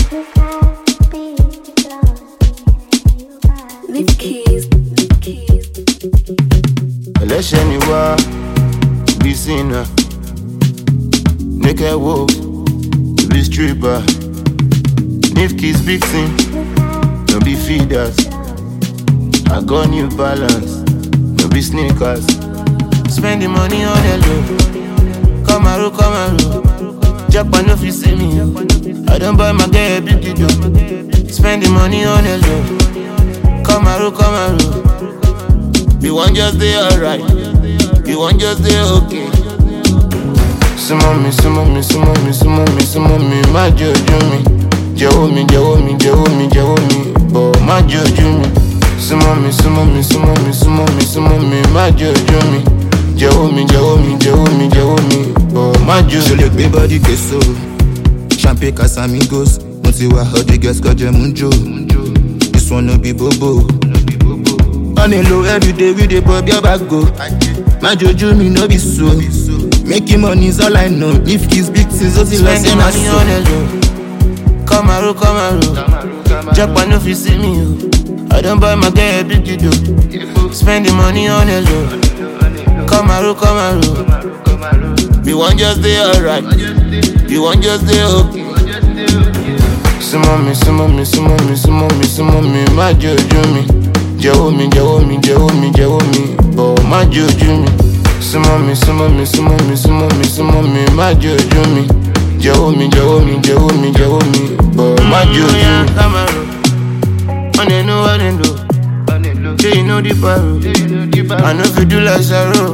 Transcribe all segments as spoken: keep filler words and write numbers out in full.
Leave keys, leave keys. Election you are, be sinner. Naked wolf, be stripper. Leave keys, big sin, don't be feeders. I got new balance, don't be sneakers. Spend the money on the low. Come around, come around. Japan no fi see me. I don't buy my girl a big deal. Spend the money on the low. Come around, come around. You want just day alright. You want just day okay. Some mommy, some mommy, some mommy, some mommy, some mommy, my jojo me. Jowo mi, jowo mi, jowo mi, jowo mi, but my jojo me. Some mommy, some mommy, some mommy, some mommy, some mommy, my jojo me. Jowo mi, jowo mi, jowo mi, jowo mi, but my jojo. Je le gbé body queso, champagne Casamigos. Mo ti wá Rodriguez kọjá Munjo. This one no be bobo. On a low every day we dey bob your bag go. My jojo me no be so. Making money is all I know. If kids big things, just the less Spend the money on the low. Come around, come around. Japan no fi see me. I don't buy my girl a big deal. Spend the money on the low. Come around, come around. You want just day alright. You want just day okay. Some mommy, some mommy, some mommy, some mommy, some mommy, my jojo me. Jowo mi, jowo mi, jowo mi, jowo mi, but my jojo me. Some mommy, some mommy, some mommy, some mommy, some mommy, my jojo me. Jowo mi, jowo mi, jowo mi, jowo mi, but my jojo me. Come around, on the know what they do. Say you know the paro. I know if you do like Saro.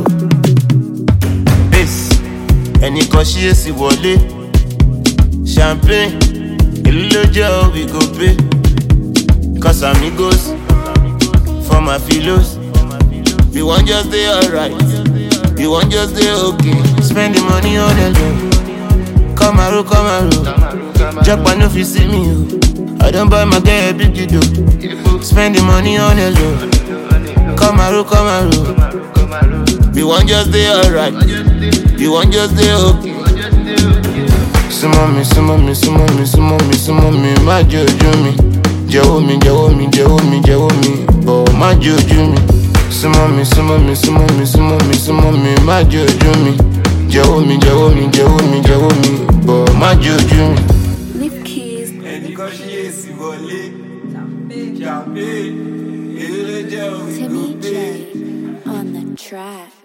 This, any cause she is wole. Champagne, a little gel we go pay. Cause amigos, for my philos. You want just day alright. You want just day okay. Spend the money on the low. Come around, come around. Japan no fi see me. I don't buy my girl a big deal. Spend the money on the low. Come around, come around. You want just day alright. You want just day okay. Some mommy, some mommy, some mommy, some mommy, some mommy, my jojo me. Jowo mi, jowo mi, jowo mi, jowo mi, but my jojo me. Some mommy, some mommy, some mommy, some mommy, some mommy, my jojo me. Jowo mi, jowo mi, jowo mi, jowo mi, but my jojo me. Leave keys. Timmy J on the track.